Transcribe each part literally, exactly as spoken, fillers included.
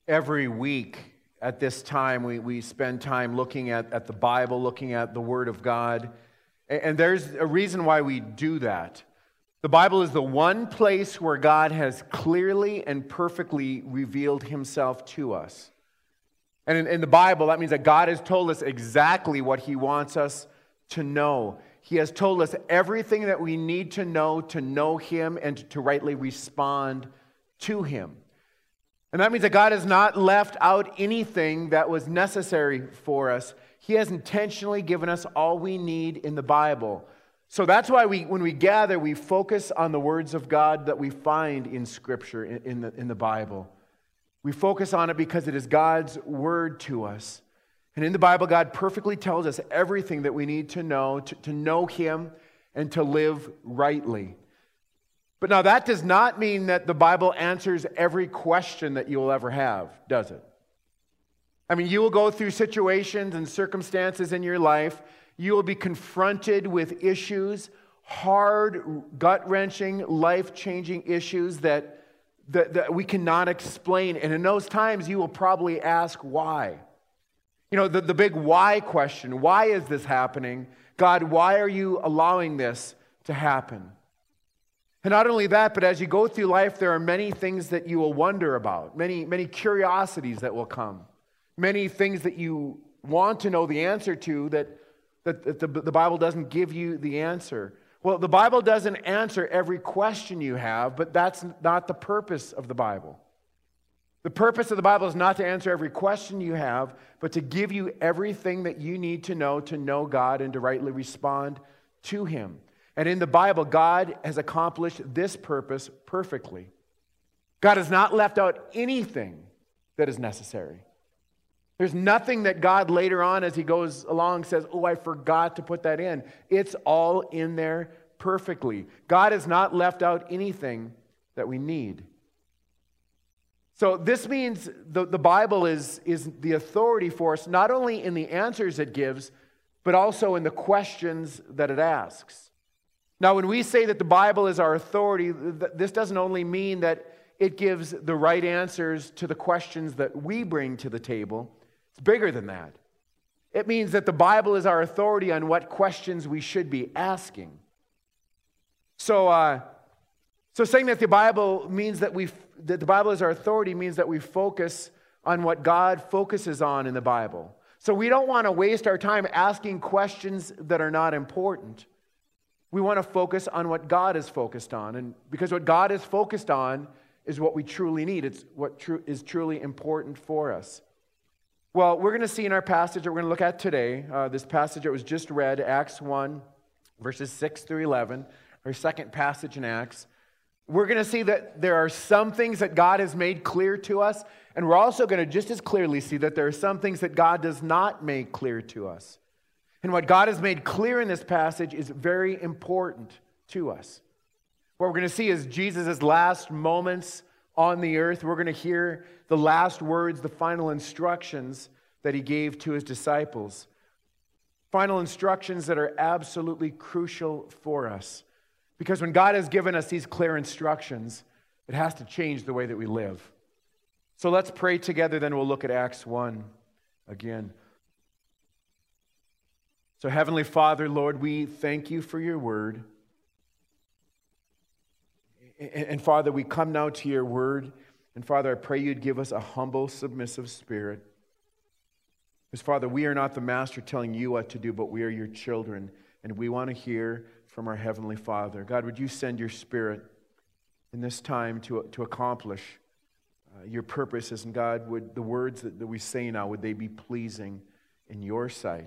Every week at this time, we, we spend time looking at, at the Bible, looking at the Word of God. And, and there's a reason why we do that. The Bible is the one place where God has clearly and perfectly revealed himself to us. And in, in the Bible, that means that God has told us exactly what he wants us to know. He has told us everything that we need to know to know him and to rightly respond to him. And that means that God has not left out anything that was necessary for us. He has intentionally given us all we need in the Bible. So that's why we, when we gather, we focus on the words of God that we find in Scripture, in, in, the, in the Bible. We focus on it because it is God's word to us. And in the Bible, God perfectly tells us everything that we need to know, to, to know him and to live rightly. But now that does not mean that the Bible answers every question that you will ever have, does it? I mean, you will go through situations and circumstances in your life. You will be confronted with issues, hard, gut-wrenching, life-changing issues that, that, that we cannot explain. And in those times, you will probably ask why. You know, the, the big why question. Why is this happening? God, why are you allowing this to happen? And not only that, but as you go through life, there are many things that you will wonder about, many, many curiosities that will come, many things that you want to know the answer to that, that, that the, the Bible doesn't give you the answer. Well, the Bible doesn't answer every question you have, but that's not the purpose of the Bible. The purpose of the Bible is not to answer every question you have, but to give you everything that you need to know to know God and to rightly respond to him. And in the Bible, God has accomplished this purpose perfectly. God has not left out anything that is necessary. There's nothing that God later on as he goes along says, oh, I forgot to put that in. It's all in there perfectly. God has not left out anything that we need. So this means the, the Bible is, is the authority for us, not only in the answers it gives, but also in the questions that it asks. Now, when we say that the Bible is our authority, this doesn't only mean that it gives the right answers to the questions that we bring to the table. It's bigger than that. It means that the Bible is our authority on what questions we should be asking. So, uh, so saying that the Bible means that we that the Bible is our authority means that we focus on what God focuses on in the Bible. So we don't want to waste our time asking questions that are not important. We want to focus on what God is focused on, and because what God is focused on is what we truly need. It's what tru- is truly important for us. Well, we're going to see in our passage that we're going to look at today, uh, this passage that was just read, Acts one, verses six through eleven, our second passage in Acts. We're going to see that there are some things that God has made clear to us, and we're also going to just as clearly see that there are some things that God does not make clear to us. And what God has made clear in this passage is very important to us. What we're going to see is Jesus' last moments on the earth. We're going to hear the last words, the final instructions that he gave to his disciples. Final instructions that are absolutely crucial for us. Because when God has given us these clear instructions, it has to change the way that we live. So let's pray together, then we'll look at Acts one again. So Heavenly Father, Lord, we thank you for your word. And Father, we come now to your word. And Father, I pray you'd give us a humble, submissive spirit. Because Father, we are not the master telling you what to do, but we are your children. And we want to hear from our Heavenly Father. God, would you send your Spirit in this time to, to accomplish uh, your purposes? And God, would the words that, that we say now, would they be pleasing in your sight?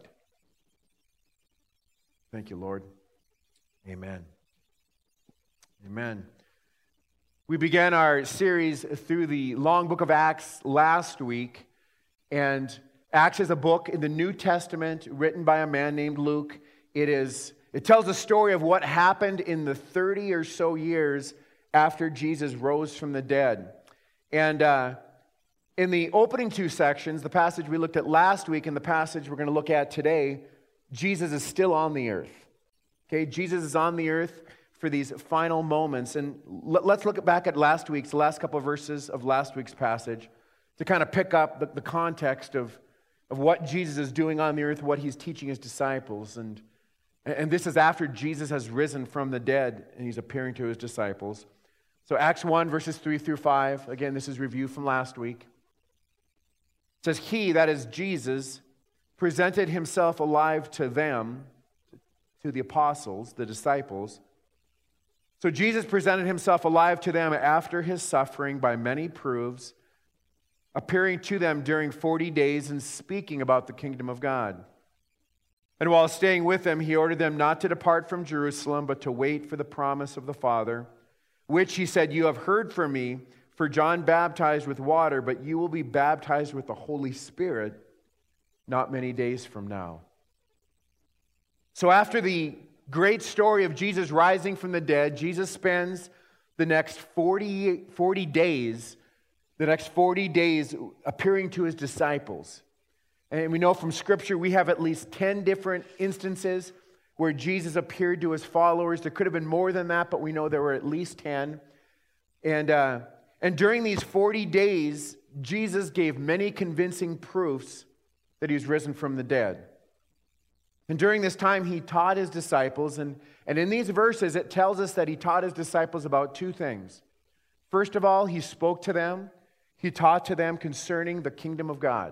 Thank you, Lord. Amen. Amen. We began our series through the long book of Acts last week. And Acts is a book in the New Testament written by a man named Luke. It is It tells the story of what happened in the thirty or so years after Jesus rose from the dead. And uh, in the opening two sections, the passage we looked at last week and the passage we're going to look at today, Jesus is still on the earth. Okay, Jesus is on the earth for these final moments. And let's look back at last week's, the last couple of verses of last week's passage. to kind of pick up the, the context of, of what Jesus is doing on the earth, what he's teaching his disciples. And, and this is after Jesus has risen from the dead and he's appearing to his disciples. So Acts one, verses three through five. Again, this is review from last week. It says, he, that is Jesus, presented himself alive to them, to the apostles, the disciples. So Jesus presented himself alive to them after his suffering by many proofs, appearing to them during forty days and speaking about the kingdom of God. And while staying with them, he ordered them not to depart from Jerusalem, but to wait for the promise of the Father, which he said, you have heard from me, for John baptized with water, but you will be baptized with the Holy Spirit not many days from now. So after the great story of Jesus rising from the dead, Jesus spends the next forty, forty days, the next forty days appearing to his disciples. And we know from Scripture we have at least ten different instances where Jesus appeared to his followers. There could have been more than that, but we know there were at least ten. And, uh, and during these forty days, Jesus gave many convincing proofs that he was risen from the dead. And during this time, he taught his disciples, and, and in these verses, it tells us that he taught his disciples about two things. First of all, he spoke to them. He taught to them concerning the kingdom of God.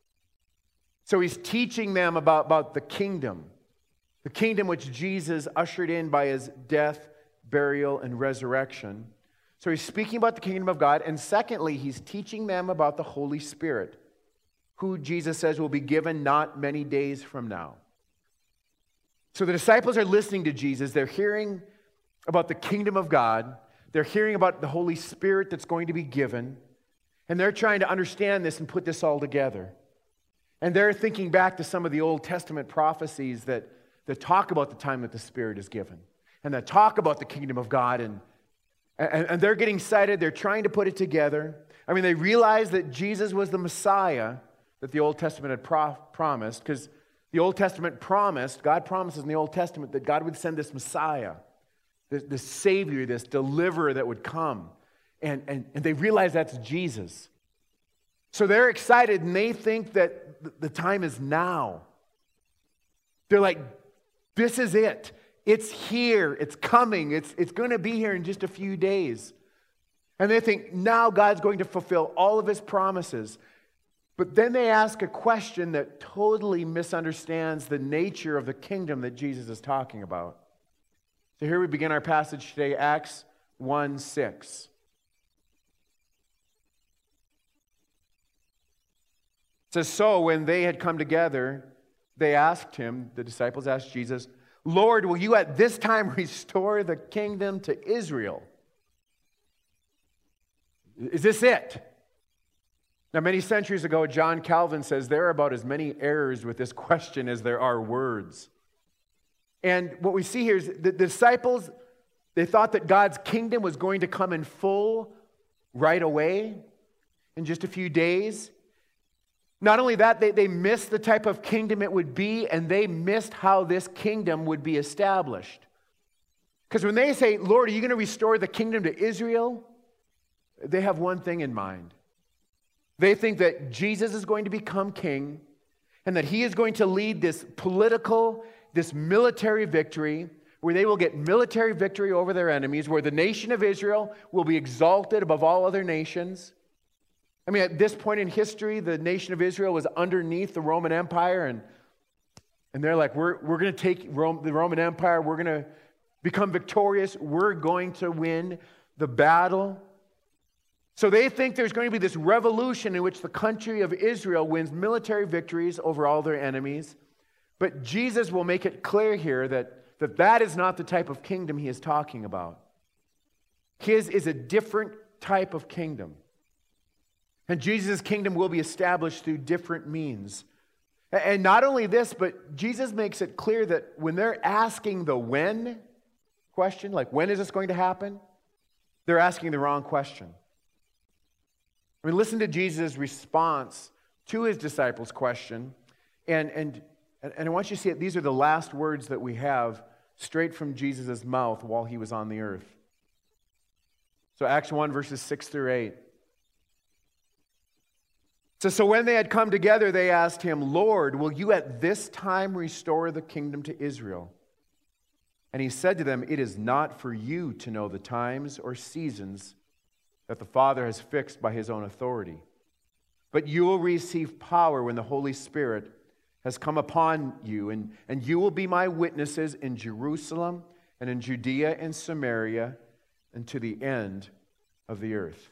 So he's teaching them about, about the kingdom, the kingdom which Jesus ushered in by his death, burial, and resurrection. So he's speaking about the kingdom of God. And secondly, he's teaching them about the Holy Spirit, who Jesus says will be given not many days from now. So the disciples are listening to Jesus. They're hearing about the kingdom of God. They're hearing about the Holy Spirit that's going to be given. And they're trying to understand this and put this all together. And they're thinking back to some of the Old Testament prophecies that, that talk about the time that the Spirit is given. And that talk about the kingdom of God. And, and, and they're getting excited. They're trying to put it together. I mean, they realize that Jesus was the Messiah that the Old Testament had pro- promised. Because the Old Testament promised, God promises in the Old Testament that God would send this Messiah, this, this Savior, this deliverer that would come. And, and, and they realize that's Jesus. So they're excited and they think that the time is now. They're like, this is it. It's here. It's coming. It's, it's going to be here in just a few days. And they think now God's going to fulfill all of his promises. But then they ask a question that totally misunderstands the nature of the kingdom that Jesus is talking about. So here we begin our passage today, Acts one six. It says, so when they had come together, they asked him, the disciples asked Jesus, Lord, will you at this time restore the kingdom to Israel? Is this it? Now, many centuries ago, John Calvin says there are about as many errors with this question as there are words. And what we see here is the disciples, they thought that God's kingdom was going to come in full right away in just a few days. Not only that, they, they missed the type of kingdom it would be, and they missed how this kingdom would be established. Because when they say, Lord, are you going to restore the kingdom to Israel? They have one thing in mind. They think that Jesus is going to become king and that he is going to lead this political, this military victory where they will get military victory over their enemies, where the nation of Israel will be exalted above all other nations. I mean, at this point in history, the nation of Israel was underneath the Roman Empire, and, and they're like, we're, we're going to take Rome, the Roman Empire, we're going to become victorious, we're going to win the battle. So they think there's going to be this revolution in which the country of Israel wins military victories over all their enemies. But Jesus will make it clear here that that, that is not the type of kingdom he is talking about. His is a different type of kingdom. And Jesus' kingdom will be established through different means. And not only this, but Jesus makes it clear that when they're asking the when question, like when is this going to happen, they're asking the wrong question. I mean, listen to Jesus' response to his disciples' question. And, and, and I want you to see it. These are the last words that we have straight from Jesus' mouth while he was on the earth. So Acts one, verses six through eight. So, so when they had come together, they asked him, Lord, will you at this time restore the kingdom to Israel? And he said to them, it is not for you to know the times or seasons that the Father has fixed by his own authority. But you will receive power when the Holy Spirit has come upon you, and, and you will be my witnesses in Jerusalem and in Judea and Samaria and to the end of the earth.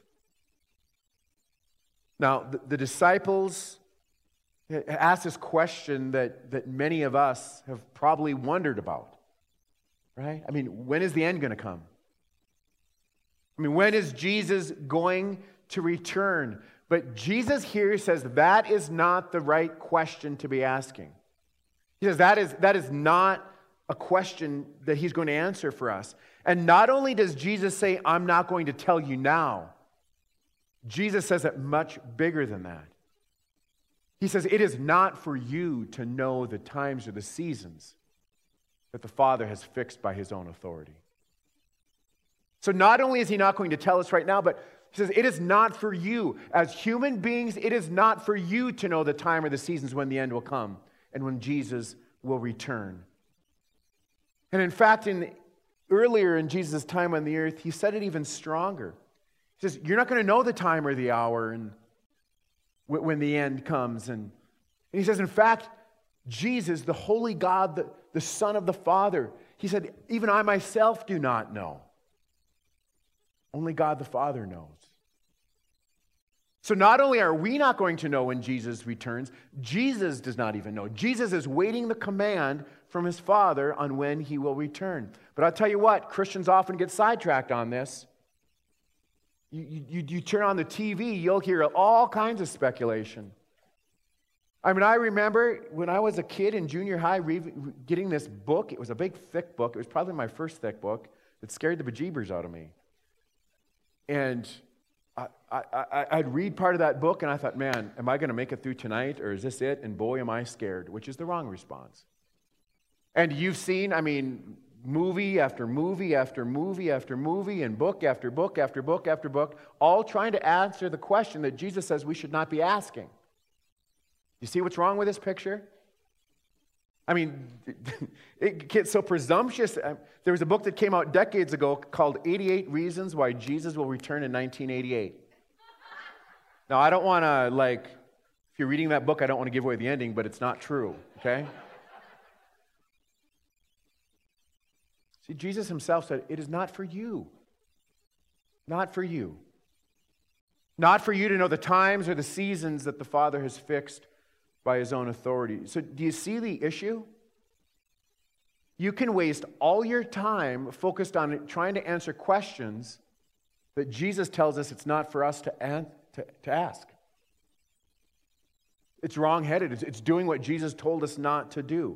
Now, the, the disciples asked this question that, that many of us have probably wondered about, right? I mean, when is the end going to come? I mean, when is Jesus going to return? But Jesus here says that is not the right question to be asking. He says that is, that is not a question that he's going to answer for us. And not only does Jesus say, I'm not going to tell you now, Jesus says it much bigger than that. He says, it is not for you to know the times or the seasons that the Father has fixed by his own authority. So not only is he not going to tell us right now, but he says, it is not for you. As human beings, it is not for you to know the time or the seasons when the end will come and when Jesus will return. And in fact, in earlier in Jesus' time on the earth, he said it even stronger. He says, you're not going to know the time or the hour and when the end comes. And, and he says, in fact, Jesus, the holy God, the, the Son of the Father, he said, even I myself do not know. Only God the Father knows. So not only are we not going to know when Jesus returns, Jesus does not even know. Jesus is waiting the command from his Father on when he will return. But I'll tell you what, Christians often get sidetracked on this. You, you, you turn on the T V, you'll hear all kinds of speculation. I mean, I remember when I was a kid in junior high re- getting this book. It was a big, thick book. It was probably my first thick book. It scared the bejeebers out of me. And I, I, I, I'd read part of that book, and I thought, man, am I going to make it through tonight, or is this it? And boy, am I scared, which is the wrong response. And you've seen, I mean, movie after movie after movie after movie and book after book after book after book, all trying to answer the question that Jesus says we should not be asking. You see what's wrong with this picture? I mean, it gets so presumptuous. There was a book that came out decades ago called eighty-eight Reasons Why Jesus Will Return in nineteen eighty-eight. Now, I don't want to, like, if you're reading that book, I don't want to give away the ending, but it's not true, okay? See, Jesus himself said, it is not for you. Not for you. Not for you to know the times or the seasons that the Father has fixed by his own authority. So do you see the issue? You can waste all your time focused on trying to answer questions that Jesus tells us it's not for us to, an- to, to ask. It's wrong-headed. It's, it's doing what Jesus told us not to do.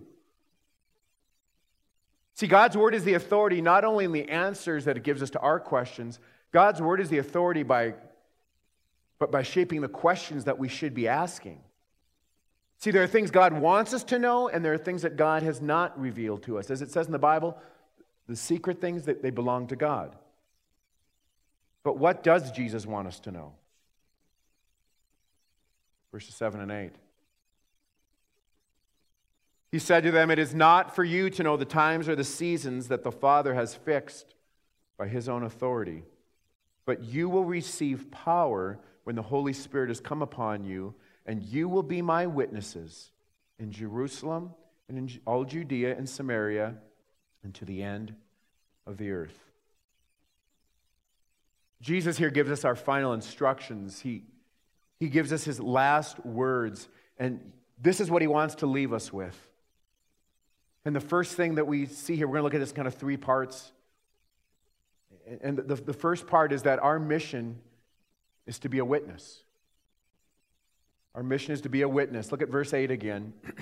See, God's word is the authority not only in the answers that it gives us to our questions. God's word is the authority by, but by shaping the questions that we should be asking. See, there are things God wants us to know, and there are things that God has not revealed to us. As it says in the Bible, the secret things, that they belong to God. But what does Jesus want us to know? Verses seven and eight. He said to them, it is not for you to know the times or the seasons that the Father has fixed by his own authority, but you will receive power when the Holy Spirit has come upon you, and you will be my witnesses in Jerusalem and in all Judea and Samaria and to the end of the earth. Jesus here gives us our final instructions. He, he gives us his last words, and this is what he wants to leave us with. And the first thing that we see here, we're going to look at this kind of three parts. And the, the first part is that our mission is to be a witness. Our mission is to be a witness. Look at verse eight again. It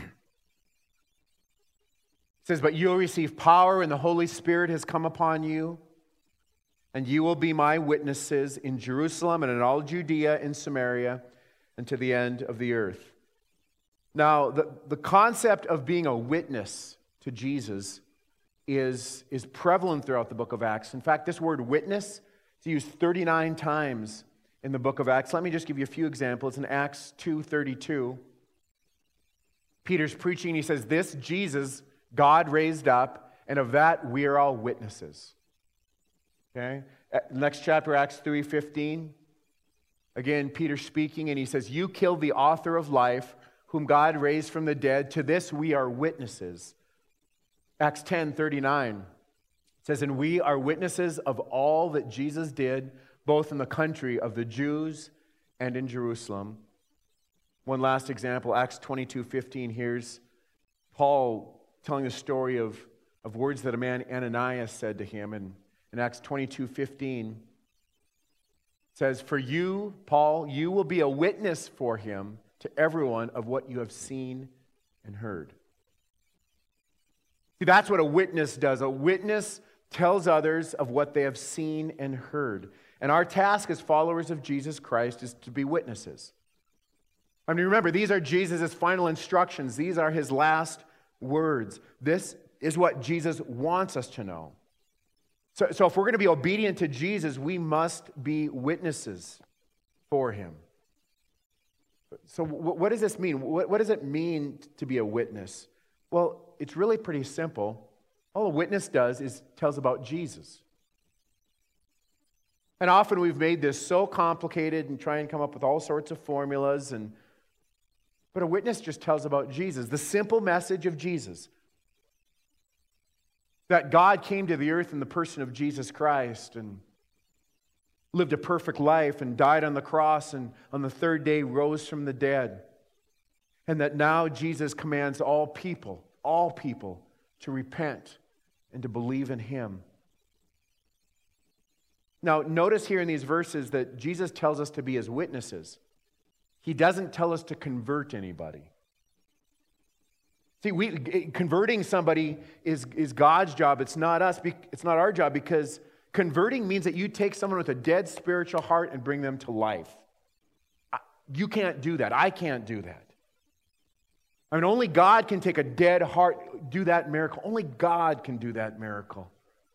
says, but you will receive power when the Holy Spirit has come upon you, and you will be my witnesses in Jerusalem and in all Judea and Samaria and to the end of the earth. Now, the, the concept of being a witness to Jesus is, is prevalent throughout the book of Acts. In fact, this word witness is used thirty-nine times in the book of Acts. Let me just give you a few examples. In Acts two thirty-two, Peter's preaching. He says, "This Jesus God raised up, and of that we are all witnesses." Okay? Next chapter, Acts three fifteen. Again, Peter speaking, and he says, "You killed the author of life, whom God raised from the dead. To this we are witnesses." Acts ten thirty-nine says, "And we are witnesses of all that Jesus did, both in the country of the Jews and in Jerusalem." One last example, Acts twenty-two fifteen. Here's Paul telling the story of, of words that a man Ananias said to him. And in Acts twenty-two fifteen, it says, "For you, Paul, you will be a witness for him to everyone of what you have seen and heard." See, that's what a witness does. A witness tells others of what they have seen and heard. And our task as followers of Jesus Christ is to be witnesses. I mean, remember, these are Jesus' final instructions. These are his last words. This is what Jesus wants us to know. So, so if we're going to be obedient to Jesus, we must be witnesses for him. So what does this mean? What, what does it mean to be a witness? Well, it's really pretty simple. All a witness does is tells about Jesus. And often we've made this so complicated and try and come up with all sorts of formulas. And but a witness just tells about Jesus, the simple message of Jesus. That God came to the earth in the person of Jesus Christ and lived a perfect life and died on the cross and on the third day rose from the dead. And that now Jesus commands all people, all people, to repent and to believe in him. Now, notice here in these verses that Jesus tells us to be his witnesses. He doesn't tell us to convert anybody. See, we, converting somebody is, is God's job. It's not us. It's not our job, because converting means that you take someone with a dead spiritual heart and bring them to life. You can't do that. I can't do that. I mean, only God can take a dead heart, do that miracle. Only God can do that miracle.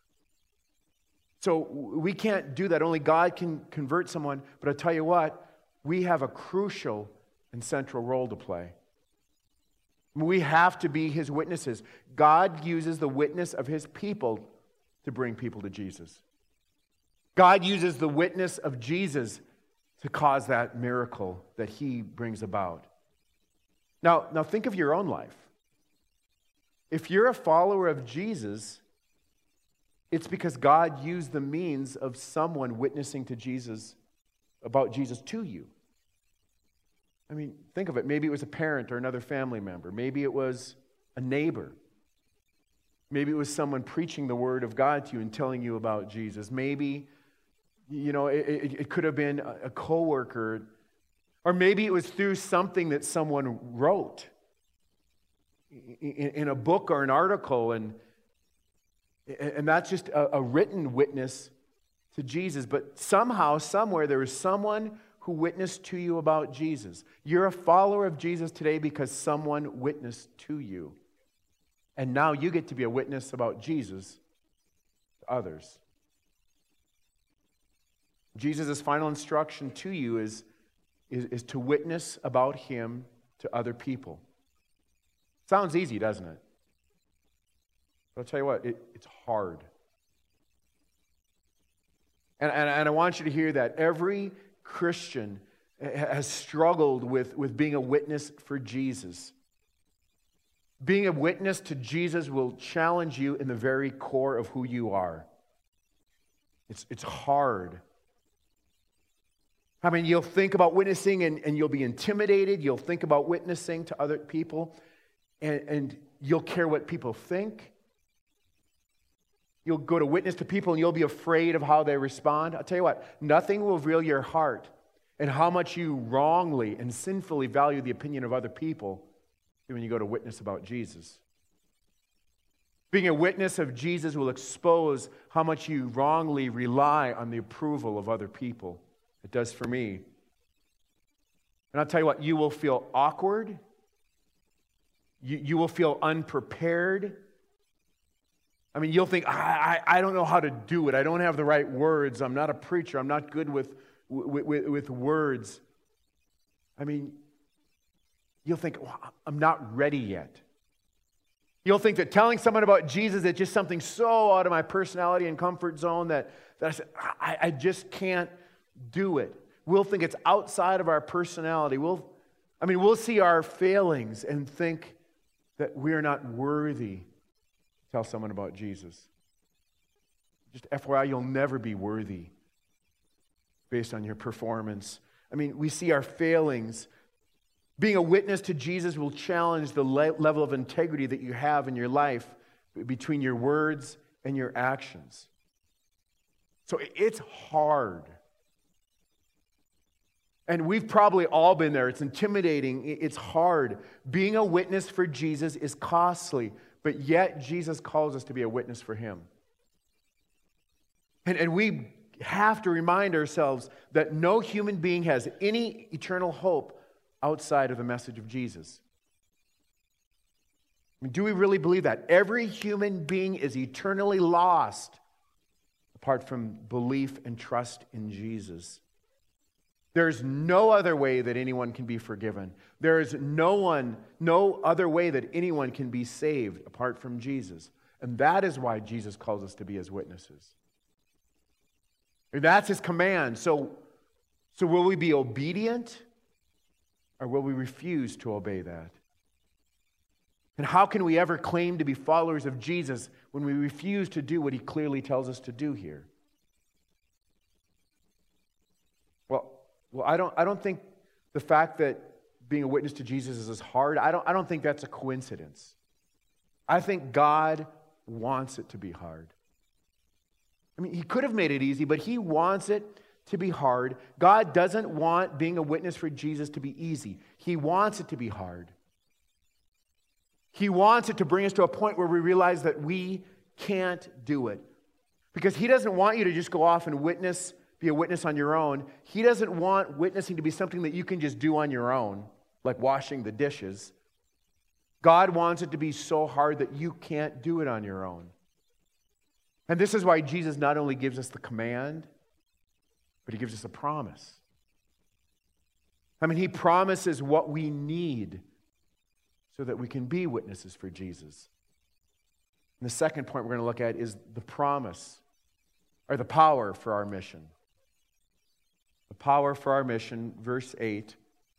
So we can't do that. Only God can convert someone. But I tell you what, we have a crucial and central role to play. We have to be his witnesses. God uses the witness of his people to bring people to Jesus. God uses the witness of Jesus to cause that miracle that he brings about. Now, now think of your own life. If you're a follower of Jesus, it's because God used the means of someone witnessing to Jesus, about Jesus to you. I mean, think of it. Maybe it was a parent or another family member. Maybe it was a neighbor. Maybe it was someone preaching the word of God to you and telling you about Jesus. Maybe, you know, it, it, it could have been a coworker. Or maybe it was through something that someone wrote in, in a book or an article. And, and that's just a, a written witness to Jesus. But somehow, somewhere, there is someone who witnessed to you about Jesus. You're a follower of Jesus today because someone witnessed to you. And now you get to be a witness about Jesus to others. Jesus' final instruction to you is, is, is to witness about him to other people. Sounds easy, doesn't it? But I'll tell you what, it, it's hard. And, and, and I want you to hear that every Christian has struggled with, with being a witness for Jesus. Being a witness to Jesus will challenge you in the very core of who you are. It's, it's hard. I mean, you'll think about witnessing and, and you'll be intimidated. You'll think about witnessing to other people and, and you'll care what people think. You'll go to witness to people and you'll be afraid of how they respond. I'll tell you what, nothing will reveal your heart and how much you wrongly and sinfully value the opinion of other people than when you go to witness about Jesus. Being a witness of Jesus will expose how much you wrongly rely on the approval of other people. It does for me. And I'll tell you what, you will feel awkward. You, you will feel unprepared. I mean, you'll think, I, I, I don't know how to do it. I don't have the right words. I'm not a preacher. I'm not good with with, with, with words, I mean, you'll think, well, I'm not ready yet. You'll think that telling someone about Jesus is just something so out of my personality and comfort zone that, that I, said, I, I just can't do it. We'll think it's outside of our personality. We'll, I mean, we'll see our failings and think that we're not worthy to tell someone about Jesus. Just F Y I, you'll never be worthy based on your performance. I mean, we see our failings. Being a witness to Jesus will challenge the le- level of integrity that you have in your life between your words and your actions. So it's hard. And we've probably all been there. It's intimidating. It's hard. Being a witness for Jesus is costly, but yet Jesus calls us to be a witness for him. And, and we have to remind ourselves that no human being has any eternal hope outside of the message of Jesus. I mean, do we really believe that? Every human being is eternally lost apart from belief and trust in Jesus. There's no other way that anyone can be forgiven. There is no one, no other way that anyone can be saved apart from Jesus. And that is why Jesus calls us to be his witnesses. That's his command. So, so will we be obedient? Or will we refuse to obey that? And how can we ever claim to be followers of Jesus when we refuse to do what he clearly tells us to do here? Well, well, I don't, I don't think the fact that being a witness to Jesus is as hard, I don't, I don't think that's a coincidence. I think God wants it to be hard. I mean, he could have made it easy, but he wants it to be hard. God doesn't want being a witness for Jesus to be easy. He wants it to be hard. He wants it to bring us to a point where we realize that we can't do it. Because he doesn't want you to just go off and witness, be a witness on your own. He doesn't want witnessing to be something that you can just do on your own, like washing the dishes. God wants it to be so hard that you can't do it on your own. And this is why Jesus not only gives us the command, but he gives us a promise. I mean, he promises what we need so that we can be witnesses for Jesus. And the second point we're going to look at is the promise, or the power for our mission. The power for our mission, verse eight,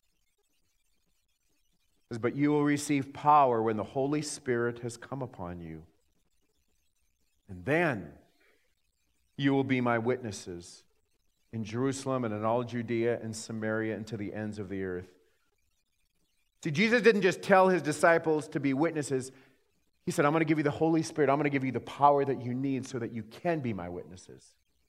says, "But you will receive power when the Holy Spirit has come upon you. And then you will be my witnesses in Jerusalem and in all Judea and Samaria and to the ends of the earth." See, Jesus didn't just tell his disciples to be witnesses. He said, I'm going to give you the Holy Spirit. I'm going to give you the power that you need so that you can be my witnesses.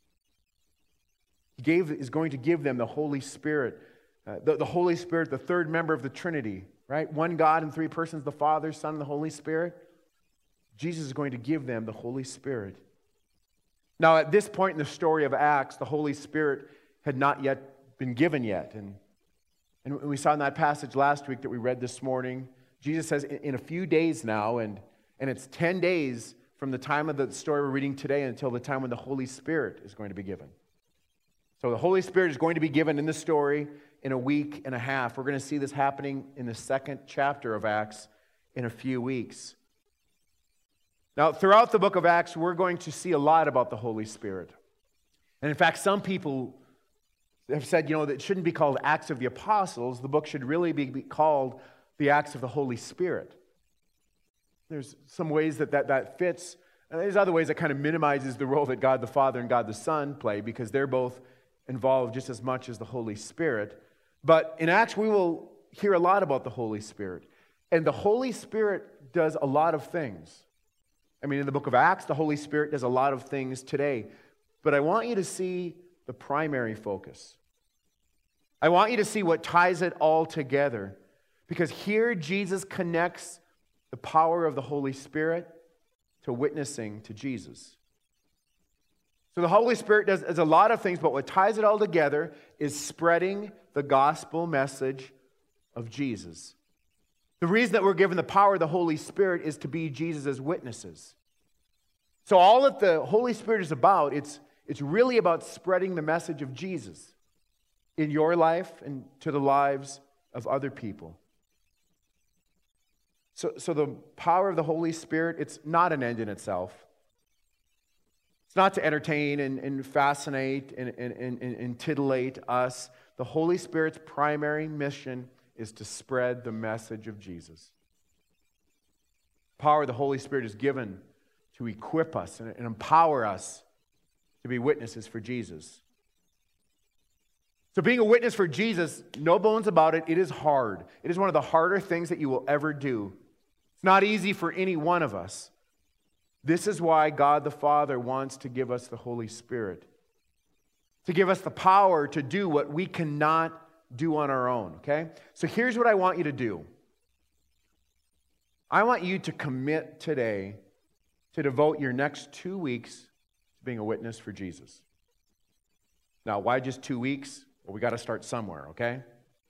He gave, is going to give them the Holy Spirit. Uh, the, the Holy Spirit, the third member of the Trinity, right? One God in three persons, the Father, Son, and the Holy Spirit. Jesus is going to give them the Holy Spirit. Now, at this point in the story of Acts, the Holy Spirit had not yet been given yet. And, and we saw in that passage last week that we read this morning, Jesus says, in, in a few days now, and, and it's ten days from the time of the story we're reading today until the time when the Holy Spirit is going to be given. So the Holy Spirit is going to be given in the story in a week and a half. We're going to see this happening in the second chapter of Acts in a few weeks. Now, throughout the book of Acts, we're going to see a lot about the Holy Spirit. And in fact, some people have said, you know, that it shouldn't be called Acts of the Apostles. The book should really be called the Acts of the Holy Spirit. There's some ways that that, that fits. And there's other ways that kind of minimizes the role that God the Father and God the Son play, because they're both involved just as much as the Holy Spirit. But in Acts, we will hear a lot about the Holy Spirit. And the Holy Spirit does a lot of things. I mean, in the book of Acts, the Holy Spirit does a lot of things today. But I want you to see the primary focus. I want you to see what ties it all together. Because here Jesus connects the power of the Holy Spirit to witnessing to Jesus. So the Holy Spirit does, does a lot of things, but what ties it all together is spreading the gospel message of Jesus. The reason that we're given the power of the Holy Spirit is to be Jesus' witnesses. So all that the Holy Spirit is about, it's, it's really about spreading the message of Jesus. in your life and to the lives of other people. So, so the power of the Holy Spirit, it's not an end in itself. It's not to entertain and, and fascinate and, and, and, and titillate us. The Holy Spirit's primary mission is to spread the message of Jesus. The power of the Holy Spirit is given to equip us and, and empower us to be witnesses for Jesus. So being a witness for Jesus, no bones about it, it is hard. It is one of the harder things that you will ever do. It's not easy for any one of us. This is why God the Father wants to give us the Holy Spirit, to give us the power to do what we cannot do on our own, okay? So here's what I want you to do. I want you to commit today to devote your next two weeks to being a witness for Jesus. Now, why just two weeks? Well, we got to start somewhere, okay?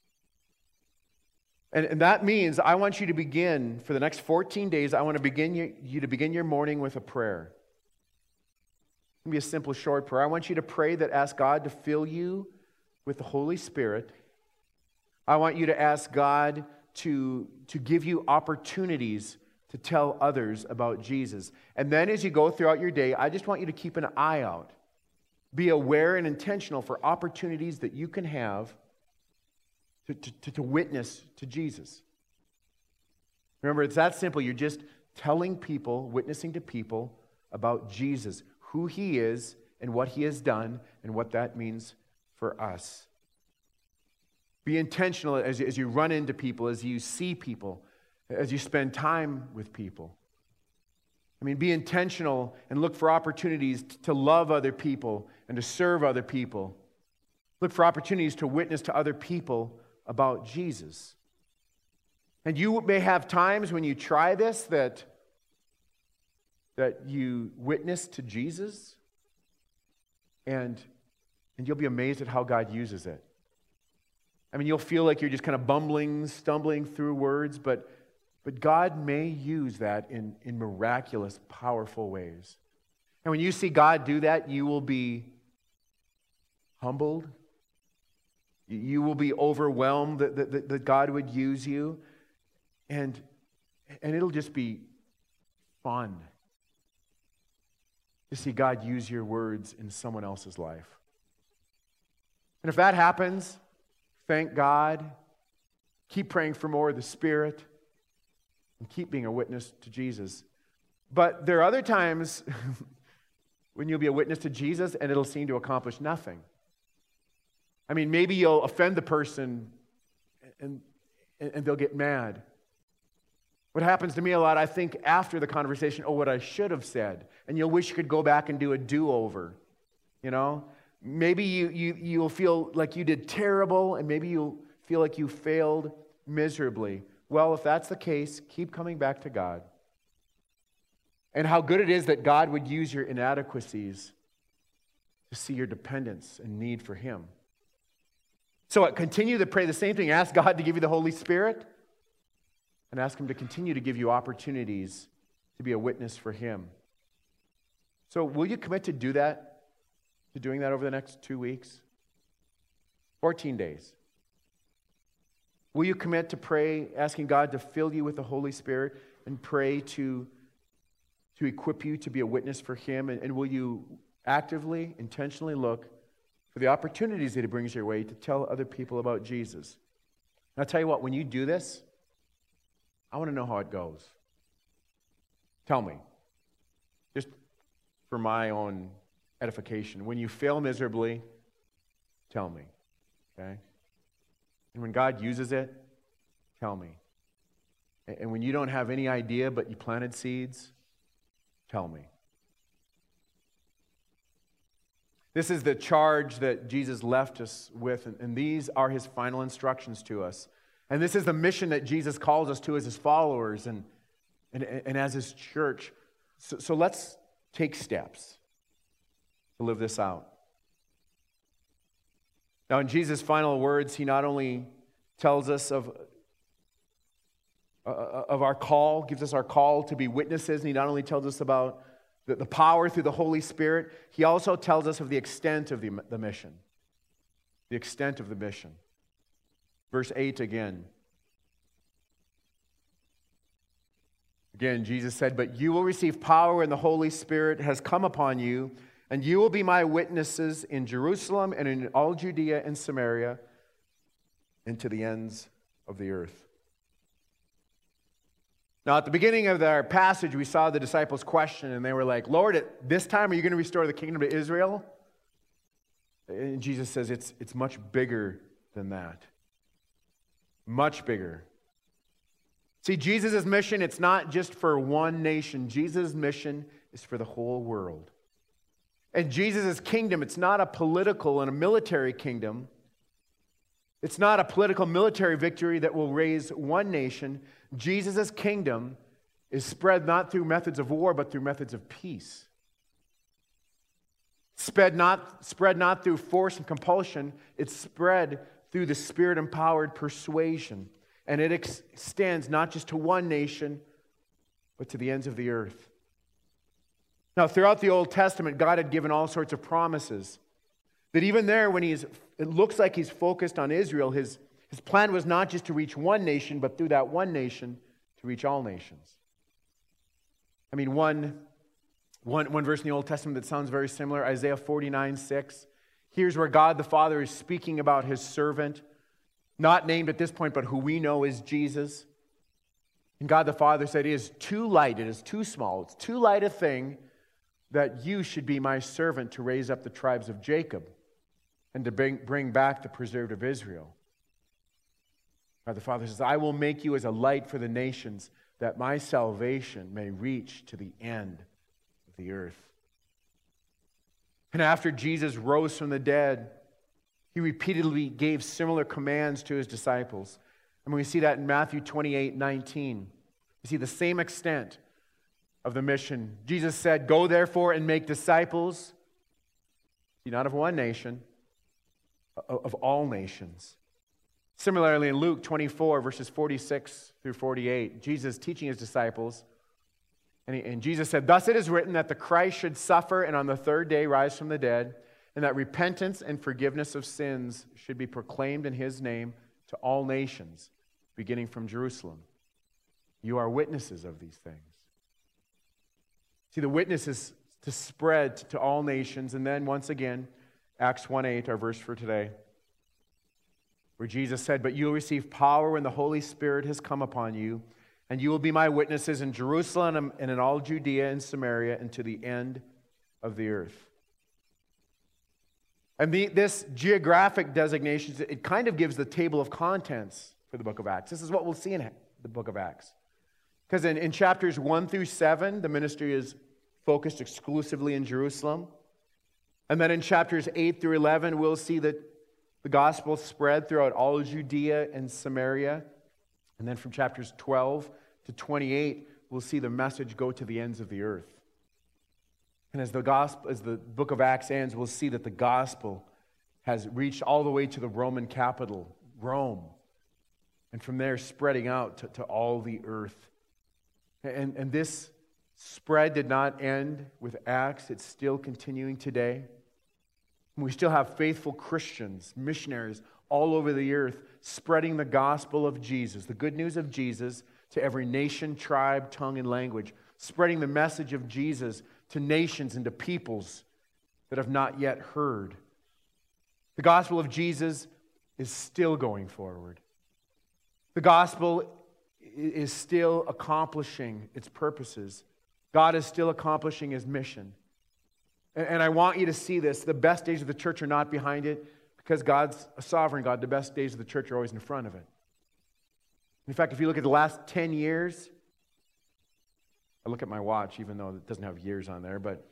And, and that means I want you to begin, for the next fourteen days, I want to begin you, you to begin your morning with a prayer. It can be a simple, short prayer. I want you to pray that ask God to fill you with the Holy Spirit. I want you to ask God to, to give you opportunities to tell others about Jesus. And then as you go throughout your day, I just want you to keep an eye out. Be aware and intentional for opportunities that you can have to, to, to witness to Jesus. Remember, it's that simple. You're just telling people, witnessing to people about Jesus, who he is and what he has done and what that means for us. Be intentional as, as you run into people, as you see people, as you spend time with people. I mean, be intentional and look for opportunities to love other people and to serve other people. Look for opportunities to witness to other people about Jesus. And you may have times when you try this that, that you witness to Jesus, and, and you'll be amazed at how God uses it. I mean, you'll feel like you're just kind of bumbling, stumbling through words, but, but God may use that in, in miraculous, powerful ways. And when you see God do that, you will be humbled. You will be overwhelmed that, that, that God would use you. And, and it'll just be fun to see God use your words in someone else's life. And if that happens, thank God. Keep praying for more of the Spirit. And keep being a witness to Jesus. But there are other times when you'll be a witness to Jesus and it'll seem to accomplish nothing. I mean, maybe you'll offend the person and, and, and they'll get mad. What happens to me a lot, I think after the conversation, oh, what I should have said. And you'll wish you could go back and do a do-over, you know? Maybe you, you, you'll feel like you did terrible, and maybe you'll feel like you failed miserably. Well, if that's the case, keep coming back to God. And how good it is that God would use your inadequacies to see your dependence and need for him. So continue to pray the same thing. Ask God to give you the Holy Spirit, and ask him to continue to give you opportunities to be a witness for him. So will you commit to do that, to doing that over the next two weeks? fourteen days. Will you commit to pray, asking God to fill you with the Holy Spirit, and pray to, to equip you to be a witness for him? And, and will you actively, intentionally look for the opportunities that he brings your way to tell other people about Jesus? And I'll tell you what, when you do this, I want to know how it goes. Tell me. Just for my own edification. When you fail miserably, tell me. Okay? And when God uses it, tell me. And when you don't have any idea but you planted seeds, tell me. This is the charge that Jesus left us with, and these are his final instructions to us. And this is the mission that Jesus calls us to as his followers and, and, and as his church. So, so let's take steps to live this out. Now, in Jesus' final words, he not only tells us of, uh, of our call, gives us our call to be witnesses, and he not only tells us about the, the power through the Holy Spirit, he also tells us of the extent of the, the mission. the extent of the mission. Verse eight again. Again, Jesus said, "But you will receive power when the Holy Spirit has come upon you, and you will be my witnesses in Jerusalem and in all Judea and Samaria and to the ends of the earth." Now, at the beginning of our passage, we saw the disciples question, and they were like, "Lord, at this time, are you going to restore the kingdom to Israel?" And Jesus says it's, it's much bigger than that. Much bigger. See, Jesus' mission, it's not just for one nation. Jesus' mission is for the whole world. And Jesus' kingdom, it's not a political and a military kingdom. It's not a political military victory that will raise one nation. Jesus' kingdom is spread not through methods of war, but through methods of peace. Spread not, spread not through force and compulsion. It's spread through the Spirit-empowered persuasion. And it extends not just to one nation, but to the ends of the earth. Now, throughout the Old Testament, God had given all sorts of promises. That even there, when he's, it looks like he's focused on Israel, his, his plan was not just to reach one nation, but through that one nation, to reach all nations. I mean, one, one, one verse in the Old Testament that sounds very similar, Isaiah forty-nine six. Here's where God the Father is speaking about his servant, not named at this point, but who we know is Jesus. And God the Father said, "It is too light, it is too small, it's too light a thing that you should be my servant to raise up the tribes of Jacob and to bring, bring back the preserved of Israel." God the Father says, "I will make you as a light for the nations, that my salvation may reach to the end of the earth." And after Jesus rose from the dead, he repeatedly gave similar commands to his disciples. I mean, we see that in Matthew twenty-eight nineteen. You see the same extent of the mission. Jesus said, "Go therefore and make disciples," not of one nation, of all nations. Similarly, in Luke twenty-four, verses forty-six through forty-eight, Jesus teaching his disciples, and, he, and Jesus said, "Thus it is written that the Christ should suffer and on the third day rise from the dead, and that repentance and forgiveness of sins should be proclaimed in his name to all nations, beginning from Jerusalem. You are witnesses of these things." See, the witness is to spread to all nations. And then once again, Acts one eight, our verse for today, where Jesus said, "But you will receive power when the Holy Spirit has come upon you, and you will be my witnesses in Jerusalem and in all Judea and Samaria and to the end of the earth." And the, this geographic designation, it kind of gives the table of contents for the book of Acts. This is what we'll see in the book of Acts. Because in, in chapters one through seven, the ministry is focused exclusively in Jerusalem. And then in chapters eight through eleven, we'll see that the gospel spread throughout all Judea and Samaria. And then from chapters twelve to twenty-eight, we'll see the message go to the ends of the earth. And as the gospel, as the book of Acts ends, we'll see that the gospel has reached all the way to the Roman capital, Rome. And from there, spreading out to, to all the earth. And, and this spread did not end with Acts. It's still continuing today. We still have faithful Christians, missionaries all over the earth, spreading the gospel of Jesus, the good news of Jesus, to every nation, tribe, tongue, and language. Spreading the message of Jesus to nations and to peoples that have not yet heard. The gospel of Jesus is still going forward. The gospel is still accomplishing its purposes. God is still accomplishing his mission. And I want you to see this. The best days of the church are not behind it, because God's a sovereign God. The best days of the church are always in front of it. In fact, if you look at the last ten years, I look at my watch, even though it doesn't have years on there, but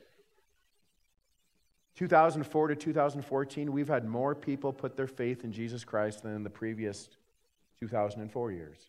two thousand four to two thousand fourteen, we've had more people put their faith in Jesus Christ than in the previous two thousand four years.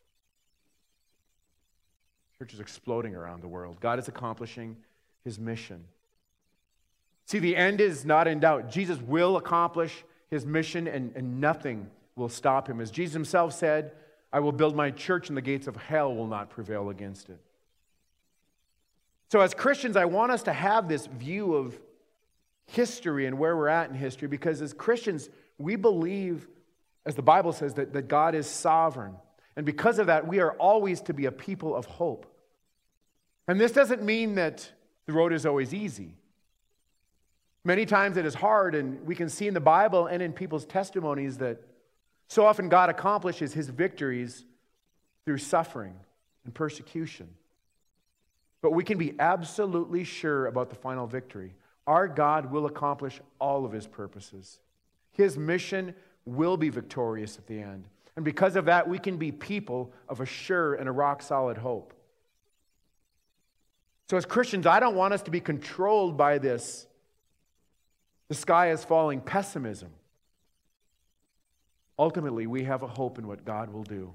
Church is exploding around the world. God is accomplishing his mission. See, the end is not in doubt. Jesus will accomplish his mission, and, and nothing will stop him. As Jesus himself said, "I will build my church, and the gates of hell will not prevail against it." So as Christians, I want us to have this view of history and where we're at in history, because as Christians, we believe, as the Bible says, that, that God is sovereign. And because of that, we are always to be a people of hope. And this doesn't mean that the road is always easy. Many times it is hard, and we can see in the Bible and in people's testimonies that so often God accomplishes his victories through suffering and persecution. But we can be absolutely sure about the final victory. Our God will accomplish all of his purposes. His mission will be victorious at the end. And because of that, we can be people of a sure and a rock-solid hope. So as Christians, I don't want us to be controlled by this "the sky is falling" pessimism. Ultimately, we have a hope in what God will do.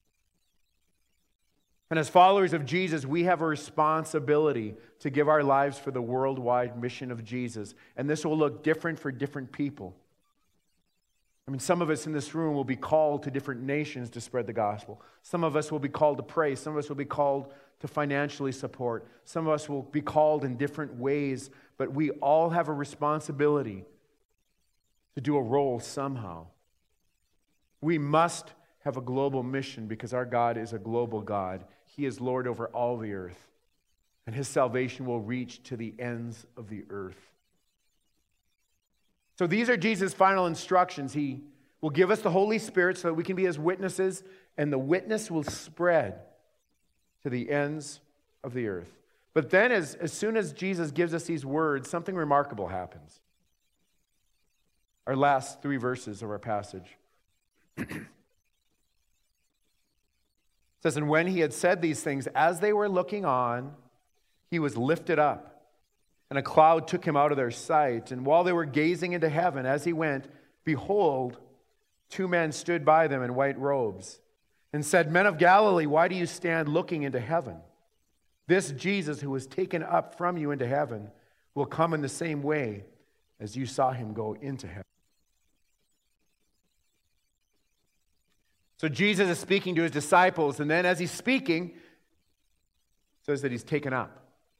And as followers of Jesus, we have a responsibility to give our lives for the worldwide mission of Jesus. And this will look different for different people. I mean, some of us in this room will be called to different nations to spread the gospel. Some of us will be called to pray. Some of us will be called to financially support. Some of us will be called in different ways. But we all have a responsibility to do a role somehow. We must have a global mission because our God is a global God. He is Lord over all the earth. And his salvation will reach to the ends of the earth. So these are Jesus' final instructions. He will give us the Holy Spirit so that we can be his witnesses, and the witness will spread to the ends of the earth. But then as, as soon as Jesus gives us these words, something remarkable happens. Our last three verses of our passage. It says, "And when he had said these things, as they were looking on, he was lifted up. And a cloud took him out of their sight. And while they were gazing into heaven as he went, behold, two men stood by them in white robes and said, 'Men of Galilee, why do you stand looking into heaven? This Jesus who was taken up from you into heaven will come in the same way as you saw him go into heaven.'" So Jesus is speaking to his disciples, and then as he's speaking, it says that he's taken up.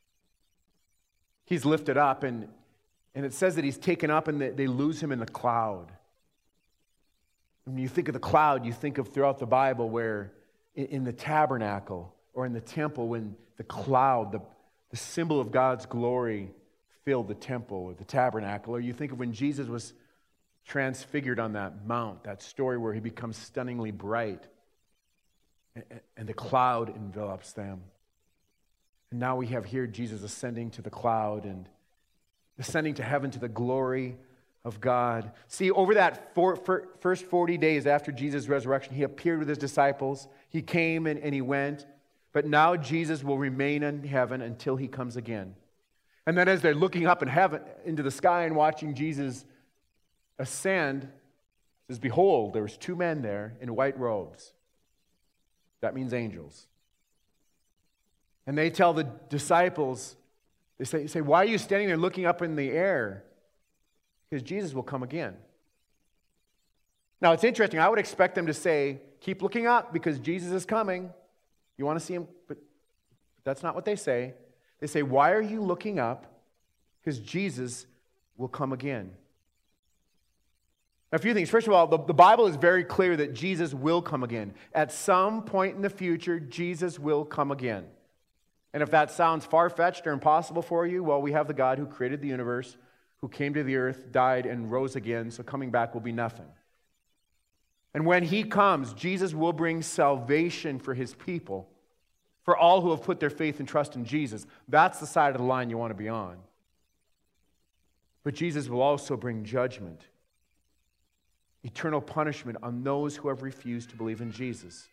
He's lifted up, and, and it says that he's taken up and that they lose him in the cloud. When you think of the cloud, you think of throughout the Bible where in, in the tabernacle or in the temple, when the cloud, the, the symbol of God's glory, filled the temple or the tabernacle. Or you think of when Jesus was transfigured on that mount, that story where he becomes stunningly bright and, and the cloud envelops them. And now we have here Jesus ascending to the cloud and ascending to heaven to the glory of God. See, over that four, for, first forty days after Jesus' resurrection, he appeared with his disciples. He came and, and he went. But now Jesus will remain in heaven until he comes again. And then as they're looking up in heaven into the sky and watching Jesus ascend, it says, "Behold, there was two men there in white robes." That means angels. And they tell the disciples, they say, say, "Why are you standing there looking up in the air? Because Jesus will come again." Now, it's interesting. I would expect them to say, "Keep looking up because Jesus is coming. You want to see him?" But that's not what they say. They say, "Why are you looking up? Because Jesus will come again." A few things. First of all, the, the Bible is very clear that Jesus will come again. At some point in the future, Jesus will come again. And if that sounds far-fetched or impossible for you, well, we have the God who created the universe, who came to the earth, died, and rose again, so coming back will be nothing. And when he comes, Jesus will bring salvation for his people, for all who have put their faith and trust in Jesus. That's the side of the line you want to be on. But Jesus will also bring judgment, eternal punishment on those who have refused to believe in Jesus.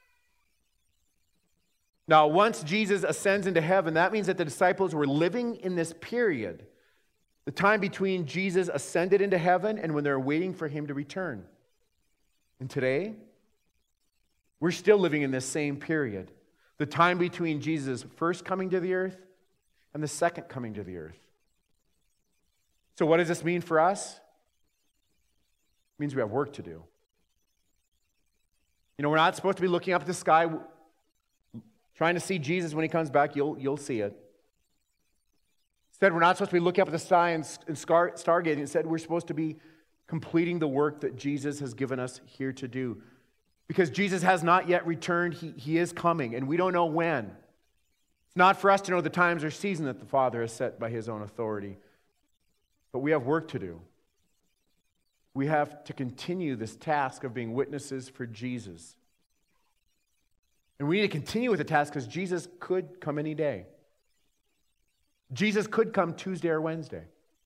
Now, once Jesus ascends into heaven, that means that the disciples were living in this period, the time between Jesus ascended into heaven and when they're waiting for him to return. And today, we're still living in this same period, the time between Jesus' first coming to the earth and the second coming to the earth. So what does this mean for us? It means we have work to do. You know, we're not supposed to be looking up at the sky trying to see Jesus when he comes back. You'll, you'll see it. Instead, we're not supposed to be looking up at the sky and, and star, stargazing. Instead, we're supposed to be completing the work that Jesus has given us here to do. Because Jesus has not yet returned, he, he is coming, and we don't know when. It's not for us to know the times or season that the Father has set by his own authority. But we have work to do. We have to continue this task of being witnesses for Jesus. And we need to continue with the task because Jesus could come any day. Jesus could come Tuesday or Wednesday.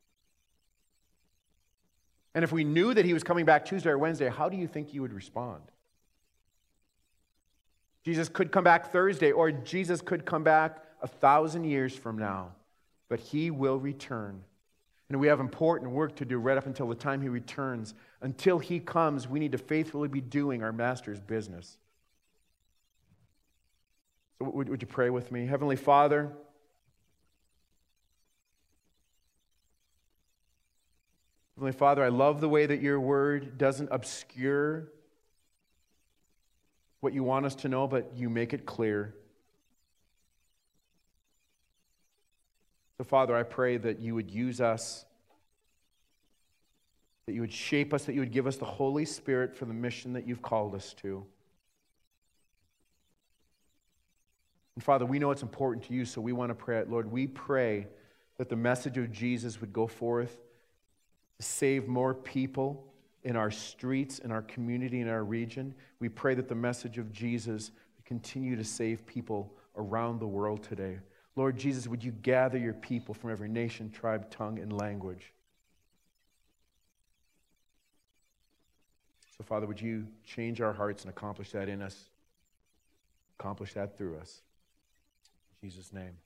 And if we knew that he was coming back Tuesday or Wednesday, how do you think you would respond? Jesus could come back Thursday, or Jesus could come back a thousand years from now, but he will return. And we have important work to do right up until the time he returns. Until he comes, we need to faithfully be doing our master's business. So would, would you pray with me? Heavenly Father, Heavenly Father, I love the way that your word doesn't obscure what you want us to know, but you make it clear. So, Father, I pray that you would use us, that you would shape us, that you would give us the Holy Spirit for the mission that you've called us to. And Father, we know it's important to you, so we want to pray it. Lord, we pray that the message of Jesus would go forth to save more people in our streets, in our community, in our region. We pray that the message of Jesus would continue to save people around the world today. Lord Jesus, would you gather your people from every nation, tribe, tongue, and language? So, Father, would you change our hearts and accomplish that in us? Accomplish that through us. In Jesus' name.